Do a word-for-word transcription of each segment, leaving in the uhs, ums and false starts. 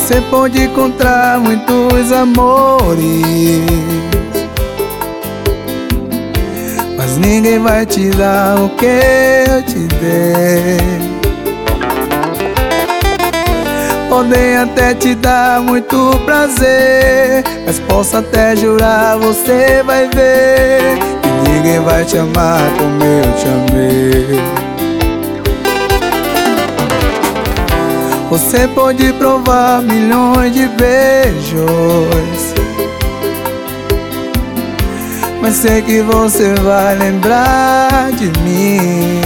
Você pode encontrar muitos amores, mas ninguém vai te dar o que eu te dei. Podem até te dar muito prazer, mas posso até jurar, você vai ver que ninguém vai te amar como eu te amei. Você pode provar milhões de beijos, mas sei que você vai lembrar de mim.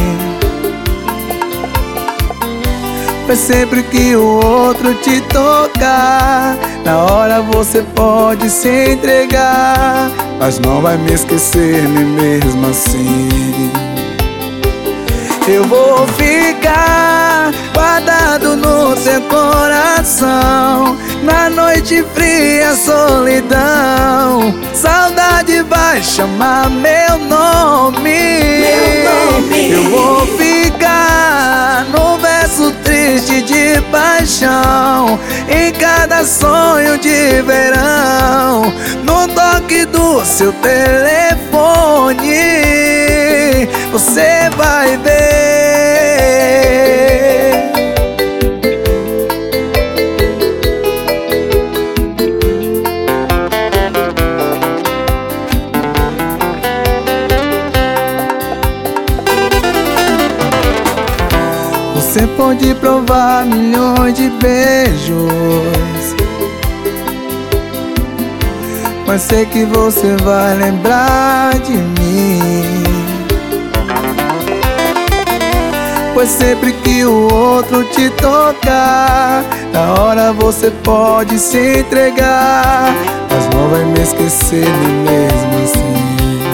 Mas sempre que o outro te tocar, na hora você pode se entregar, mas não vai me esquecer, nem mesmo assim. Eu vou ficar guardado no seu coração, na noite fria, solidão. Saudade vai chamar meu nome, meu nome. Eu vou ficar no verso triste de paixão, em cada sonho de verão, no toque do seu telefone, você vai ver. Você pode provar milhões de beijos, mas sei que você vai lembrar de mim. Pois sempre que o outro te tocar, na hora você pode se entregar, mas não vai me esquecer nem mesmo assim.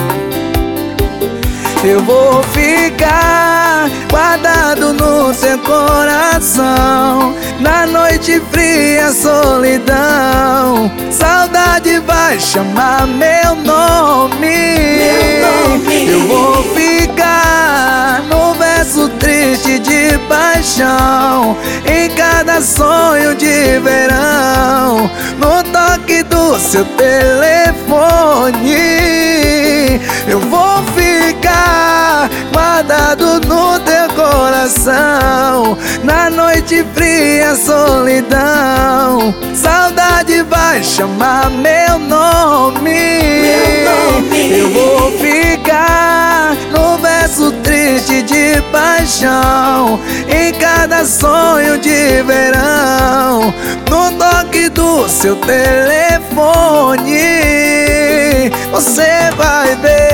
Eu vou ficar guardado no seu coração, na noite fria, solidão. Saudade vai chamar meu nome, meu nome. Eu vou ficar no verso triste de paixão, em cada sonho de verão, no toque do seu telefone. Eu vou ficar guardado no teu coração, na noite fria, solidão. Saudade vai chamar meu nome, meu nome. Eu vou ficar no verso triste de paixão, em cada sonho de verão, no toque do seu telefone, você vai ver.